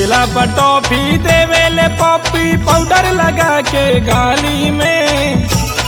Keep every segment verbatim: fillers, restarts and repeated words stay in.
देला पर टॉफी देवेले पॉपी पाउडर लगा के गाली में।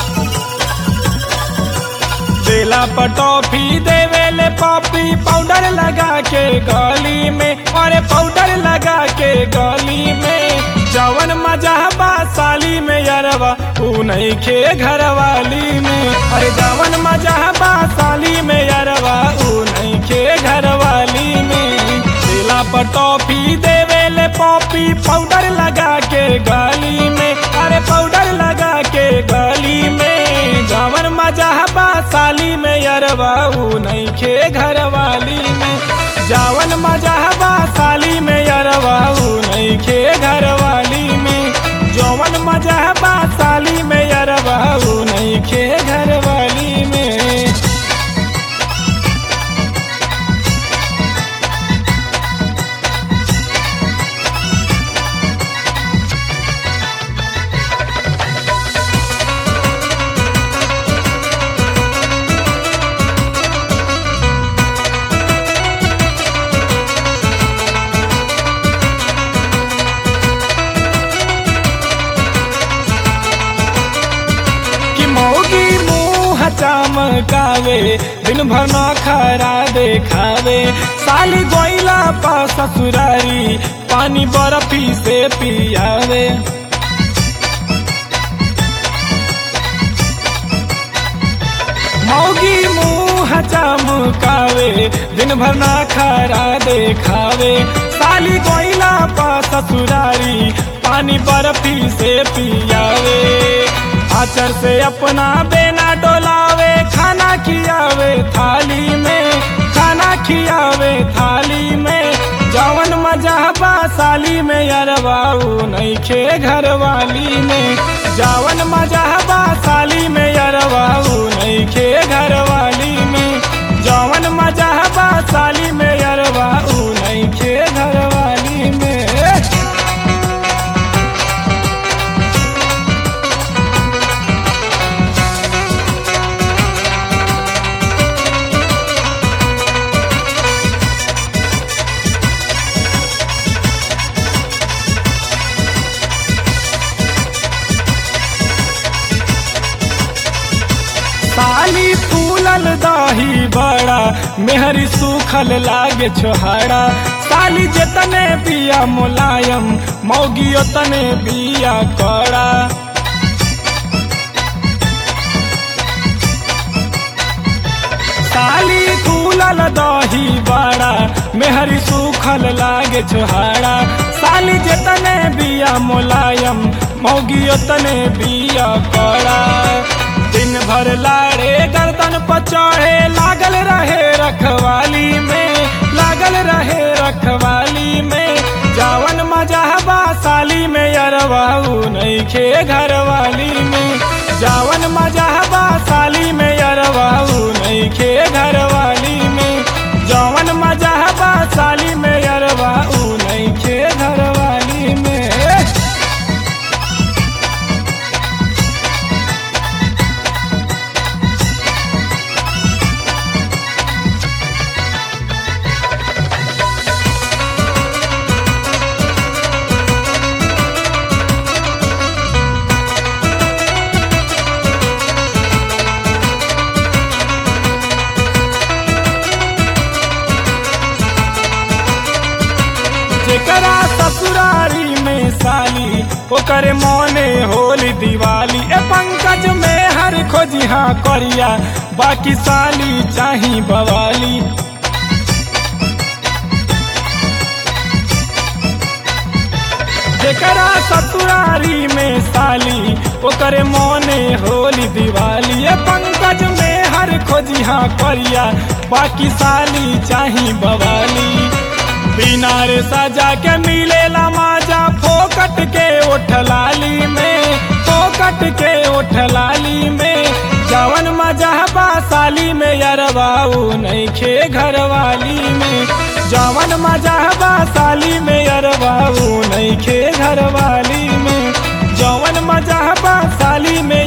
देला पर टॉफी देवेले पॉपी पाउडर लगा के गाली में। अरे पाउडर लगा के गाली में जवन मजा बा साली में यरवा ऊ नहीं खे घर वाली में। अरे जवन मजा बा साली में यरवा ऊ नहीं खे घर वाली में। देला पर टॉफी देवेले पॉपी पाउडर लगा के गाली में। अरे पाउडर लगा के गाली में जवन मजा बा साली में यरवा ऊ नहीं खे घर वाली में। जावन मजा बा साली में यरवा ऊ नहीं खे घर वाली में। जवन मजा बा साली में यरवा ऊ नहीं खे घर वाली में। चमकावे दिन भर न खरा देखावे साली गोइला पा ससुरारी पानी बर्फी से पियावे। मौगी मुँह चमकावे दिन भर न खरा देखावे साली गोइला पा ससुरारी पानी बर्फी से पियावे। आचर से अपना बेना डोलावे खाना खियावे थाली में। खाना खियावे थाली में जवन मजा बा साली में यरवा ऊ नहीं खे घर वाली में। जवन मजा बा साली में यरवा ऊ नहीं खे घर वाली में। जवन मजा बा साली में यरवा ऊ नहीं खे घर वाली में। साली फूलल दाही बड़ा मेहरी सूखल लागे छोहाड़ा। साली जतने बिया मुलायम मौगी ओतने बिया कड़ा। साली फूलल दाही बड़ा मेहरी सूखल लागे छोहाड़ा। साली जतने बिया मुलायम मौगी ओतने बिया कड़ा। दिन भर लाड़े गर्दन पचढ़े लागल रहे रखवाली में। लागल रहे रखवाली में जावन मजा बा साली में यरवा ऊ नहीं खे घर वाली में। जावन मजा बा साली में यरवा ऊ नहीं खे घर वाली में। जवन मजा बा साली में यरवा ऊ नहीं खे घर वाली में। जेकरा ससुरारी में साली ओकरे मोने होली दिवाली। ए पंकज में हर खोजिहा करिया बाकी साली चाही बवाली। जेकरा ससुरारी में साली ओकरे मोने होली दिवाली। ए पंकज में हर खोजिहा करिया बाकी साली चाही बवाली। बिना रे सजा के मिलेला माजा फोकट के ओठलाली में। फोकट के ओठलाली में जवन मजा बा साली में यरवा ऊ नहीं खे घर वाली में। जवन मजा बा साली में यरवा ऊ नहीं खे घर वाली में। जवन मजा बा साली में